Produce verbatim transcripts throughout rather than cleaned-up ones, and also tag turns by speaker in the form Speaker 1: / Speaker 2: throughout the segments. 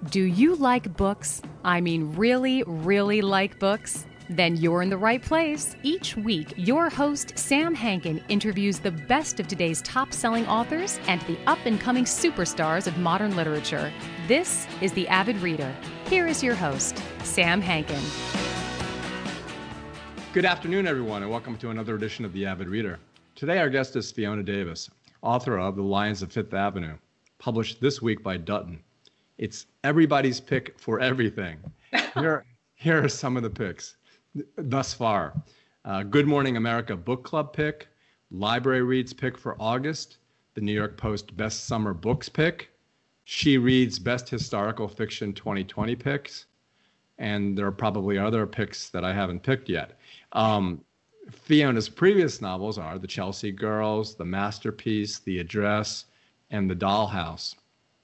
Speaker 1: Do you like books? I mean, really, really like books? Then you're in the right place. Each week, your host, Sam Hankin, interviews the best of today's top-selling authors and the up-and-coming superstars of modern literature. This is The Avid Reader. Here is your host, Sam Hankin.
Speaker 2: Good afternoon, everyone, and welcome to another edition of The Avid Reader. Today, our guest is Fiona Davis, author of The Lions of Fifth Avenue, published this week by Dutton. It's everybody's pick for everything. Here, here are some of the picks thus far. Uh, Good Morning America Book Club pick, Library Reads pick for August, the New York Post Best Summer Books pick, She Reads Best Historical Fiction twenty twenty picks, and there are probably other picks that I haven't picked yet. Um, Fiona's previous novels are The Chelsea Girls, The Masterpiece, The Address, and The Dollhouse,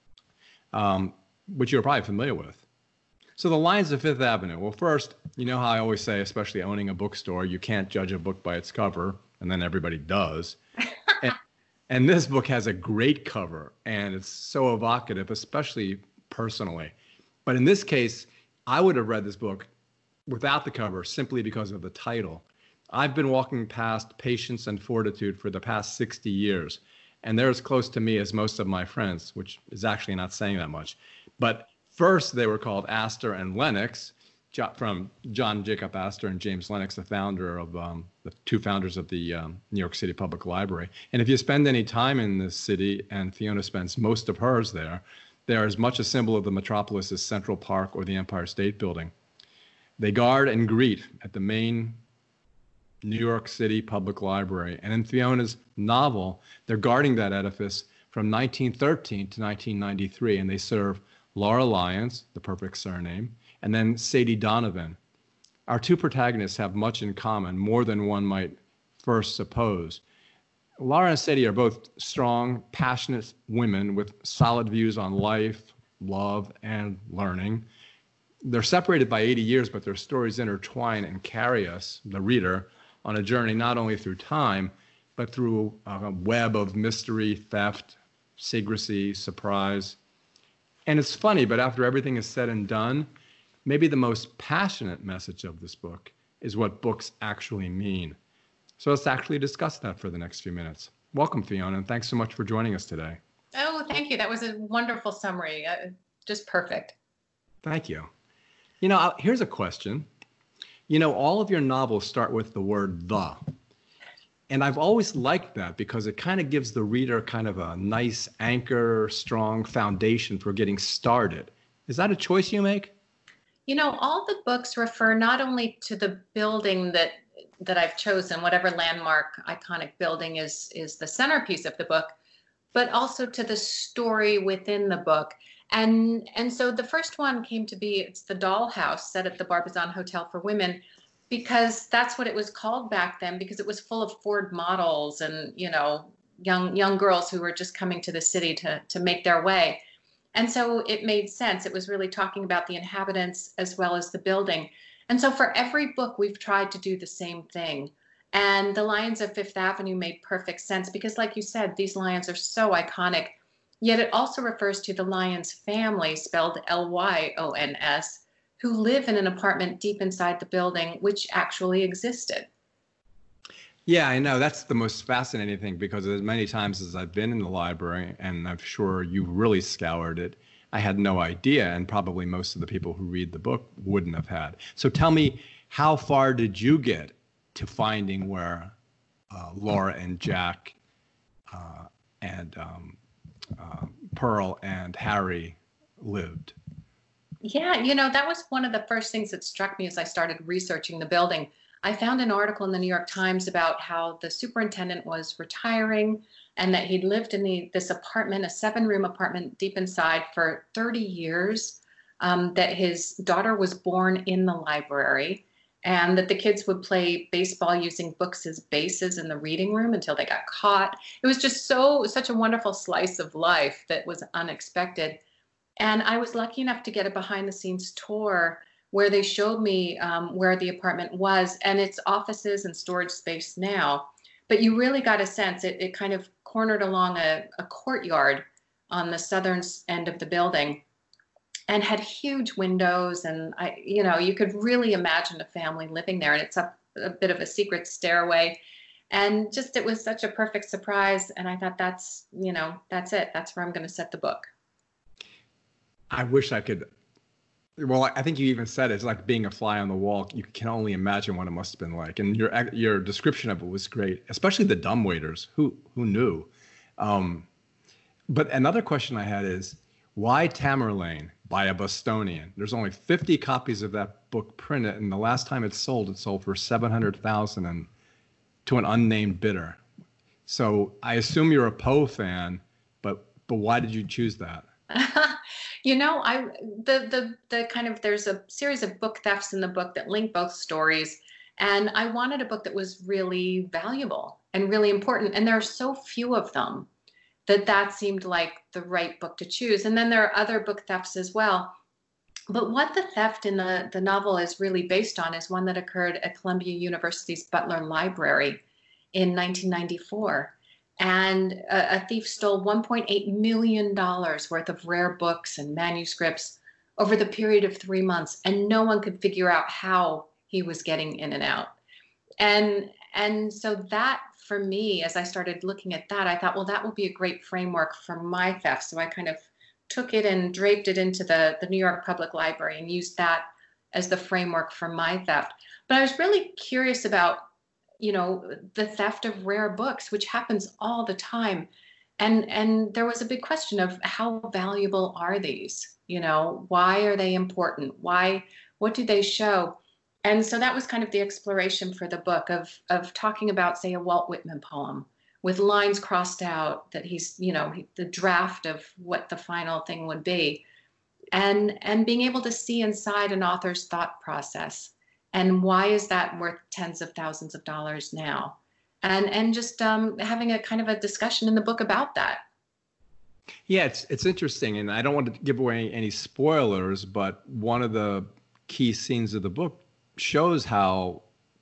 Speaker 2: um, which you're probably familiar with. So The Lions of Fifth Avenue. Well, first, you know how I always say, especially owning a bookstore, you can't judge a book by its cover, and then everybody does. and, and this book has a great cover, and it's so evocative, especially personally. But in this case, I would have read this book without the cover simply because of the title. I've been walking past Patience and Fortitude for the past sixty years, and they're as close to me as most of my friends, which is actually not saying that much. But first, they were called Astor and Lennox, from John Jacob Astor and James Lennox, the founder of um, the two founders of the um, New York City Public Library. And if you spend any time in this city, and Fiona spends most of hers there, they are as much a symbol of the metropolis as Central Park or the Empire State Building. They guard and greet at the main New York City Public Library. And in Fiona's novel, they're guarding that edifice from nineteen thirteen to nineteen ninety-three, and they serve Laura Lyons, the perfect surname, and then Sadie Donovan. Our two protagonists have much in common, more than one might first suppose. Laura and Sadie are both strong, passionate women with solid views on life, love, and learning. They're separated by eighty years, but their stories intertwine and carry us, the reader, on a journey not only through time, but through a web of mystery, theft, secrecy, surprise. And it's funny, but after everything is said and done, maybe the most passionate message of this book is what books actually mean. So let's actually discuss that for the next few minutes. Welcome, Fiona, and thanks so much for joining us today.
Speaker 3: Oh, thank you. That was a wonderful summary. Uh, just perfect.
Speaker 2: Thank you. You know, here's a question. You know, all of your novels start with the word the. And I've always liked that because it kind of gives the reader kind of a nice anchor, strong foundation for getting started. Is that a choice you make?
Speaker 3: You know, all the books refer not only to the building that that I've chosen, whatever landmark, iconic building is is the centerpiece of the book, but also to the story within the book. And and so the first one came to be, it's the Dollhouse set at the Barbizon Hotel for Women, because that's what it was called back then, because it was full of Ford models and, you know, young young girls who were just coming to the city to to make their way. And so it made sense. It was really talking about the inhabitants as well as the building. And so for every book, we've tried to do the same thing. And The Lions of Fifth Avenue made perfect sense because, like you said, these lions are so iconic. Yet it also refers to the Lyons family, spelled L Y O N S, who live in an apartment deep inside the building, which actually existed.
Speaker 2: Yeah, I know. That's the most fascinating thing, because as many times as I've been in the library, and I'm sure you really scoured it, I had no idea, and probably most of the people who read the book wouldn't have had. So tell me, how far did you get to finding where uh, Laura and Jack uh, and um, uh, Pearl and Harry lived?
Speaker 3: Yeah, you know, that was one of the first things that struck me as I started researching the building. I found an article in the New York Times about how the superintendent was retiring and that he'd lived in the, this apartment, a seven-room apartment deep inside, for thirty years, um, that his daughter was born in the library, and that the kids would play baseball using books as bases in the reading room until they got caught. It was just so such a wonderful slice of life that was unexpected. And I was lucky enough to get a behind-the-scenes tour where they showed me um, where the apartment was and its offices and storage space now. But you really got a sense, it, it kind of cornered along a, a courtyard on the southern end of the building. and had huge windows. And I, you know, you could really imagine a family living there. And it's up a bit of a secret stairway. And just, it was such a perfect surprise. And I thought, that's, you know, that's it. That's where I'm going to set the book.
Speaker 2: I wish I could. Well, I think you even said it's like being a fly on the wall. You can only imagine what it must have been like. And your your description of it was great, especially the dumbwaiters. Who who knew? Um, but another question I had is, why Tamerlane by a Bostonian? There's only fifty copies of that book printed, and the last time it sold, it sold for seven hundred thousand and to an unnamed bidder. So I assume you're a Poe fan, but but why did you choose that?
Speaker 3: You know, I the the the kind of there's a series of book thefts in the book that link both stories, and I wanted a book that was really valuable and really important, and there are so few of them that that seemed like the right book to choose. And then there are other book thefts as well. But what the theft in the, the novel is really based on is one that occurred at Columbia University's Butler Library in nineteen ninety-four. And a, a thief stole one point eight million dollars worth of rare books and manuscripts over the period of three months. And no one could figure out how he was getting in and out. And, and so that, for me, as I started looking at that, I thought, well, that will be a great framework for my theft. So I kind of took it and draped it into the, the New York Public Library and used that as the framework for my theft. But I was really curious about, you know, the theft of rare books, which happens all the time. And, and there was a big question of how valuable are these? You know, why are they important? Why, what do they show? And so that was kind of the exploration for the book of, of talking about, say, a Walt Whitman poem with lines crossed out that he's, you know, the draft of what the final thing would be. And, and being able to see inside an author's thought process. And why is that worth tens of thousands of dollars now? And, and just um, having a kind of a discussion in the book about that.
Speaker 2: Yeah, it's it's interesting. And I don't want to give away any spoilers, but one of the key scenes of the book shows how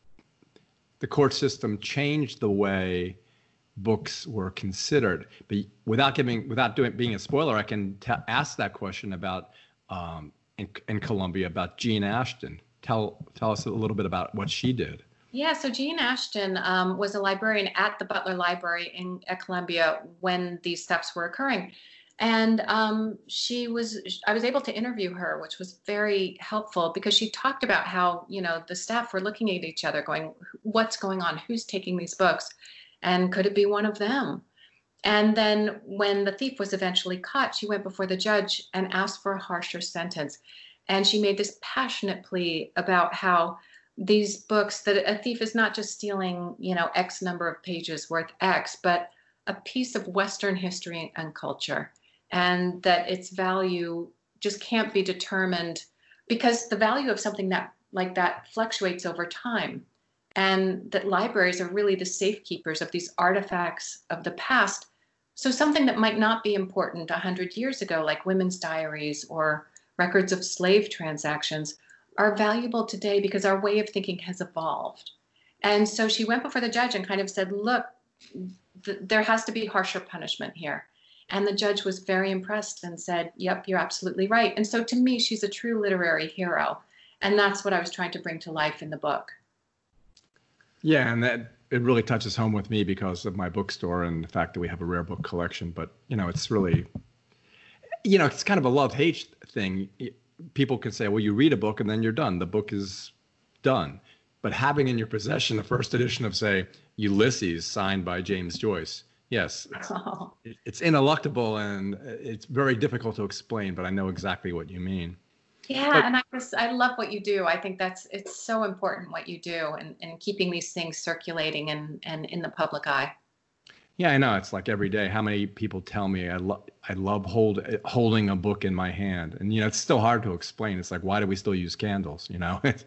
Speaker 2: the court system changed the way books were considered. But without giving, without doing being a spoiler, I can t- ask that question about um, in, in Columbia about Jean Ashton. Tell tell us a little bit about what she did.
Speaker 3: Yeah, so Jean Ashton um, was a librarian at the Butler Library in at Columbia when these thefts were occurring. And um, she was, I was able to interview her, which was very helpful because she talked about how, you know, the staff were looking at each other going, what's going on? Who's taking these books? And could it be one of them? And then when the thief was eventually caught, she went before the judge and asked for a harsher sentence. And she made this passionate plea about how these books, that a thief is not just stealing, you know, X number of pages worth X, but a piece of Western history and culture. And that its value just can't be determined because the value of something that like that fluctuates over time. And that libraries are really the safekeepers of these artifacts of the past. So something that might not be important one hundred years ago, like women's diaries or records of slave transactions, are valuable today because our way of thinking has evolved. And so she went before the judge and kind of said, look, th- there has to be harsher punishment here. And the judge was very impressed and said, yep, you're absolutely right. And so to me, she's a true literary hero. And that's what I was trying to bring to life in the book.
Speaker 2: Yeah, and that it really touches home with me because of my bookstore and the fact that we have a rare book collection. But, you know, it's really, you know, it's kind of a love-hate thing. People can say, well, you read a book and then you're done. The book is done. But having in your possession the first edition of, say, Ulysses, signed by James Joyce, yes, it's, oh. it's ineluctable and it's very difficult to explain, but I know exactly what you mean.
Speaker 3: Yeah,
Speaker 2: but,
Speaker 3: and I just, I love what you do. I think that's, it's so important what you do and, and keeping these things circulating and, and in the public eye.
Speaker 2: Yeah, I know. It's like every day. How many people tell me I love I love hold holding a book in my hand, and you know it's still hard to explain. It's like, why do we still use candles? You know. it's,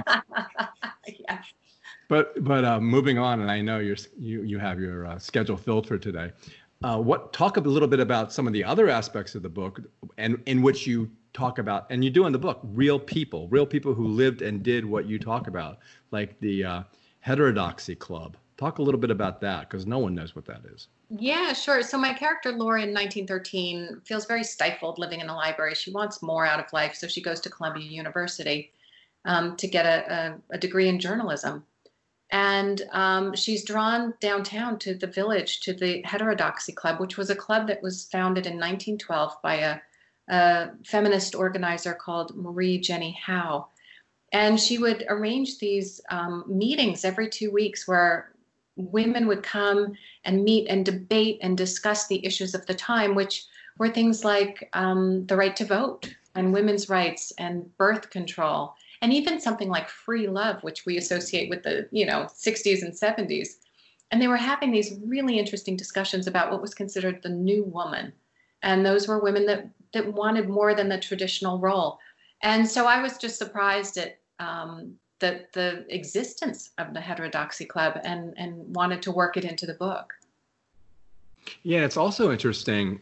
Speaker 3: yeah.
Speaker 2: But but uh, moving on, and I know you're you you have your uh, schedule filled for today. Uh, what talk a little bit about some of the other aspects of the book, and in which you talk about, and you do in the book, real people, real people who lived and did what you talk about, like the uh, Heterodoxy Club. Talk a little bit about that because no one knows what that is.
Speaker 3: Yeah, sure. So my character Laura in nineteen thirteen feels very stifled living in a library. She wants more out of life, so she goes to Columbia University um, to get a, a, a degree in journalism. And um, she's drawn downtown to the village, to the Heterodoxy Club, which was a club that was founded in nineteen twelve by a, a feminist organizer called Marie Jenny Howe. And she would arrange these um, meetings every two weeks where women would come and meet and debate and discuss the issues of the time, which were things like um, the right to vote and women's rights and birth control, and even something like free love, which we associate with the, you know, sixties and seventies. And they were having these really interesting discussions about what was considered the new woman. And those were women that, that wanted more than the traditional role. And so I was just surprised at um, the, the existence of the Heterodoxy Club and, and wanted to work it into the book.
Speaker 2: Yeah, it's also interesting,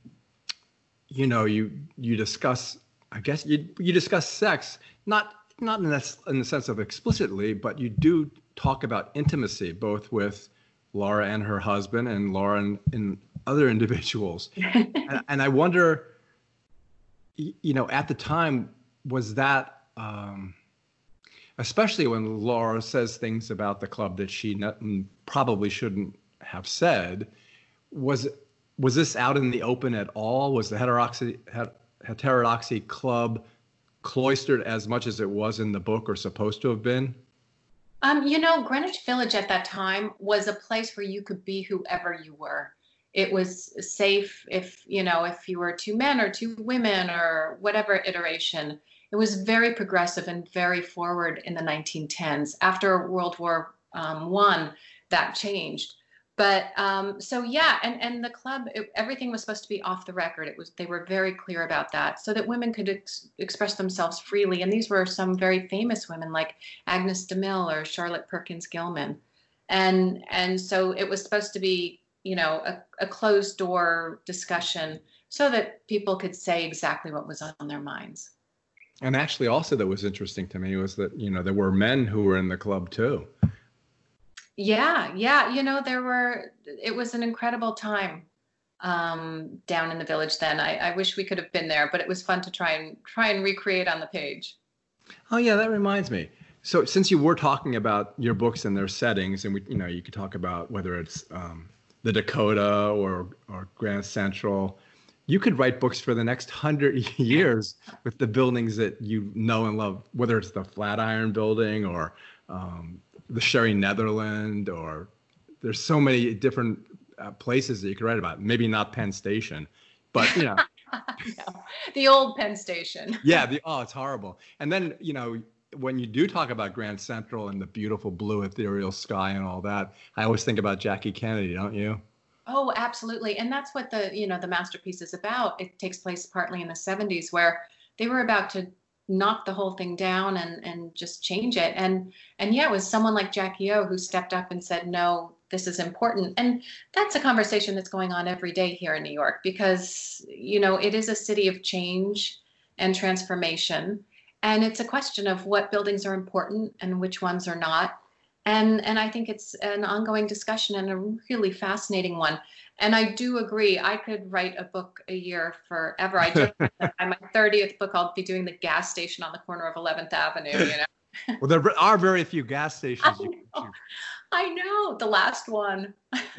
Speaker 2: you know, you you discuss, I guess you you discuss sex, not not in, this, in the sense of explicitly, but you do talk about intimacy, both with Laura and her husband and Laura and, and other individuals. and, and I wonder, you know, at the time, was that, um, especially when Laura says things about the club that she not, probably shouldn't have said, was was this out in the open at all? Was the heterodoxy, heterodoxy club cloistered as much as it was in the book or supposed to have been?
Speaker 3: Um, you know, Greenwich Village at that time was a place where you could be whoever you were. It was safe if, you know, if you were two men or two women or whatever iteration. It was very progressive and very forward in the nineteen tens. After World War um, One, that changed. But um, so yeah, and, and the club, it, everything was supposed to be off the record. It was, they were very clear about that, so that women could ex- express themselves freely. And these were some very famous women like Agnes DeMille or Charlotte Perkins Gilman, and and so it was supposed to be, you know, a, a closed door discussion so that people could say exactly what was on their minds.
Speaker 2: And actually, also that was interesting to me was that, you know, there were men who were in the club too.
Speaker 3: Yeah, yeah. You know, there were, it was an incredible time um, down in the village then. I, I wish we could have been there, but it was fun to try and try and recreate on the page.
Speaker 2: Oh, yeah, that reminds me. So since you were talking about your books and their settings, and we, you know, you could talk about whether it's um, the Dakota or or Grand Central, you could write books for the next hundred years with the buildings that you know and love, whether it's the Flatiron Building or um, the Sherry Netherland, or there's so many different uh, places that you could write about. Maybe not Penn Station, but you know,
Speaker 3: no, the old Penn Station.
Speaker 2: yeah. The oh, it's horrible. And then, you know, when you do talk about Grand Central and the beautiful blue ethereal sky and all that, I always think about Jackie Kennedy, don't you?
Speaker 3: Oh, absolutely. And that's what the, you know, the masterpiece is about. It takes place partly in the seventies, where they were about to knock the whole thing down and, and just change it. And, and yeah, it was someone like Jackie O who stepped up and said, no, this is important. And that's a conversation that's going on every day here in New York, because, you know, it is a city of change and transformation. And it's a question of what buildings are important and which ones are not. And, and I think it's an ongoing discussion and a really fascinating one. And I do agree, I could write a book a year forever. I just, by my thirtieth book, I'll be doing the gas station on the corner of eleventh Avenue, you know.
Speaker 2: Well, there are very few gas stations.
Speaker 3: I
Speaker 2: You
Speaker 3: know,
Speaker 2: can
Speaker 3: I know, the last one.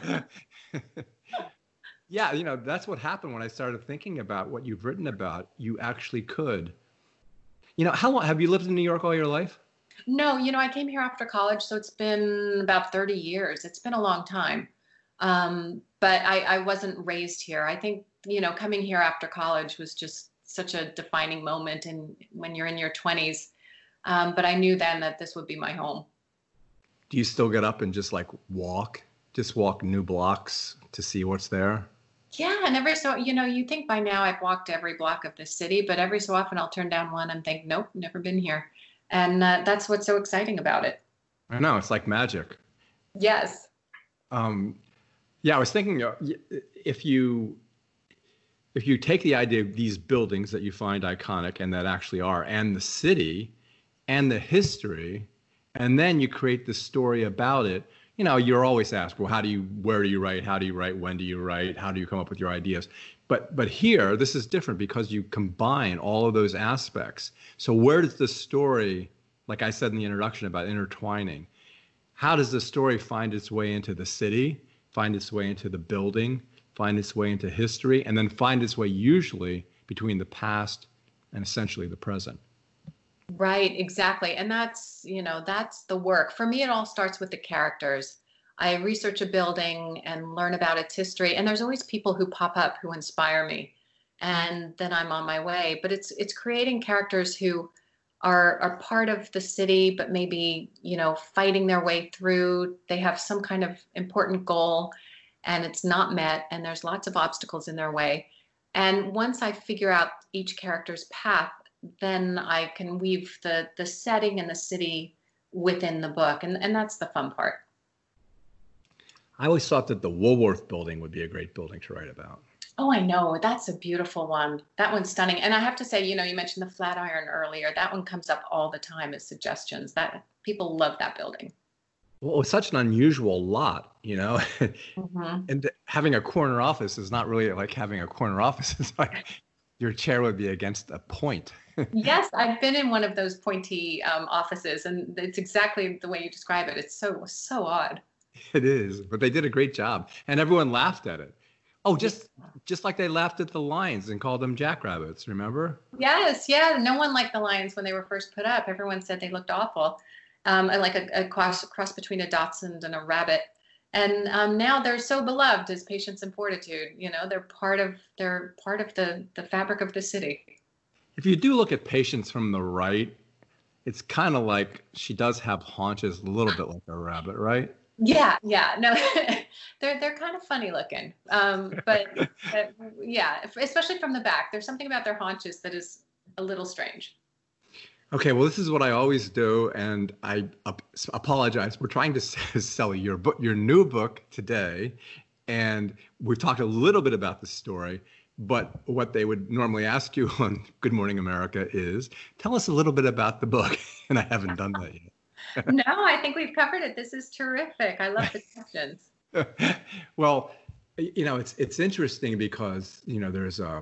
Speaker 2: Yeah, you know, that's what happened when I started thinking about what you've written about. You actually could. You know, how long have you lived in New York all your life?
Speaker 3: No, you know, I came here after college, so it's been about thirty years. It's been a long time. Um, but I, I wasn't raised here. I think, you know, coming here after college was just such a defining moment in when you're in your twenties. Um, but I knew then that this would be my home.
Speaker 2: Do you still get up and just like walk, just walk new blocks to see what's there?
Speaker 3: Yeah, and every so, you know, you think by now I've walked every block of this city, but every so often I'll turn down one and think, nope, never been here. And uh, that's what's so exciting about it.
Speaker 2: I know, it's like magic.
Speaker 3: Yes.
Speaker 2: Um, yeah, I was thinking uh, if you if you take the idea of these buildings that you find iconic and that actually are, and the city and the history, and then you create the story about it, you know, you're always asked, well, how do you, where do you write? How do you write? When do you write? How do you come up with your ideas? But but here, this is different because you combine all of those aspects. So where does the story, like I said in the introduction about intertwining, how does the story find its way into the city, find its way into the building, find its way into history, and then find its way usually between the past and essentially the present?
Speaker 3: Right, exactly. And that's, you know, that's the work. For me, it all starts with the characters. I research a building and learn about its history, and there's always people who pop up who inspire me. And then I'm on my way. But it's it's creating characters who are are part of the city, but maybe, you know, fighting their way through. They have some kind of important goal and it's not met, and there's lots of obstacles in their way. And once I figure out each character's path, then I can weave the the setting and the city within the book, and and that's the fun part.
Speaker 2: I always thought that the Woolworth building would be a great building to write about.
Speaker 3: Oh, I know. That's a beautiful one. That one's stunning. And I have to say, you know, you mentioned the Flatiron earlier. That one comes up all the time as suggestions. That people love that building.
Speaker 2: Well, it's such an unusual lot, you know,
Speaker 3: Mm-hmm.
Speaker 2: and having a corner office is not really like having a corner office. It's like your chair would be against a point.
Speaker 3: Yes, I've been in one of those pointy um, offices, and it's exactly the way you describe it. It's so, so odd.
Speaker 2: It is, but they did a great job, and everyone laughed at it. Oh, just just like they laughed at the lions and called them jackrabbits. Remember?
Speaker 3: Yes, yeah. No one liked the lions when they were first put up. Everyone said they looked awful, um, and like a, a cross, cross between a dachshund and a rabbit. And um, now they're so beloved as Patience and Fortitude. You know, they're part of they're part of the the fabric of the city.
Speaker 2: If you do look at Patience from the right, it's kind of like she does have haunches, a little bit like a rabbit, right?
Speaker 3: Yeah, yeah. No, they're they're kind of funny looking. Um, but, but yeah, especially from the back. There's something about their haunches that is a little strange.
Speaker 2: Okay, well, this is what I always do, and I ap- apologize. We're trying to s- sell your book, your new book today, and we've talked a little bit about the story. But what they would normally ask you on Good Morning America is, tell us a little bit about the book, and I haven't done that yet.
Speaker 3: No, I think we've covered it. This is terrific. I love the questions.
Speaker 2: Well, you know, it's it's interesting because, you know, there's a,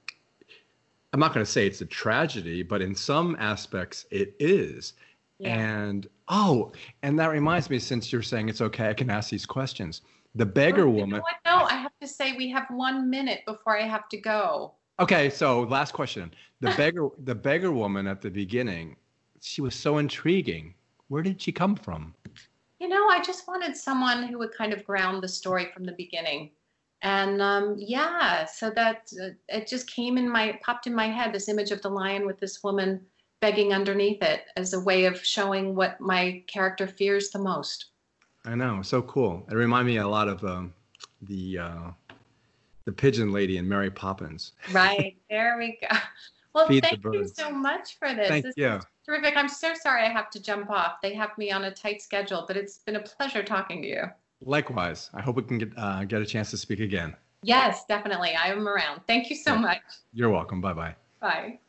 Speaker 2: I'm not going to say it's a tragedy, but in some aspects it is.
Speaker 3: Yeah.
Speaker 2: And, oh, and that reminds me, since you're saying it's okay, I can ask these questions. The beggar
Speaker 3: Oh,
Speaker 2: woman.
Speaker 3: You know what? No, I have to say we have one minute before I have to go.
Speaker 2: Okay, so last question. The beggar, the beggar woman at the beginning, she was so intriguing. Where did she come from?
Speaker 3: You know, I just wanted someone who would kind of ground the story from the beginning. And um, yeah, so that uh, it just came in my, popped in my head, this image of the lion with this woman begging underneath it as a way of showing what my character fears the most.
Speaker 2: I know, so cool. It reminded me a lot of um, the uh, the pigeon lady in Mary Poppins.
Speaker 3: Right, there we go. Well,
Speaker 2: Feed the
Speaker 3: thank you
Speaker 2: birds.
Speaker 3: so much for this.
Speaker 2: Thank
Speaker 3: This
Speaker 2: you.
Speaker 3: is terrific. I'm so sorry I have to jump off. They have me on a tight schedule, but it's been a pleasure talking to you.
Speaker 2: Likewise. I hope we can get uh, get a chance to speak again.
Speaker 3: Yes, definitely. I am around. Thank you so
Speaker 2: Yeah.
Speaker 3: much.
Speaker 2: You're welcome. Bye-bye.
Speaker 3: Bye.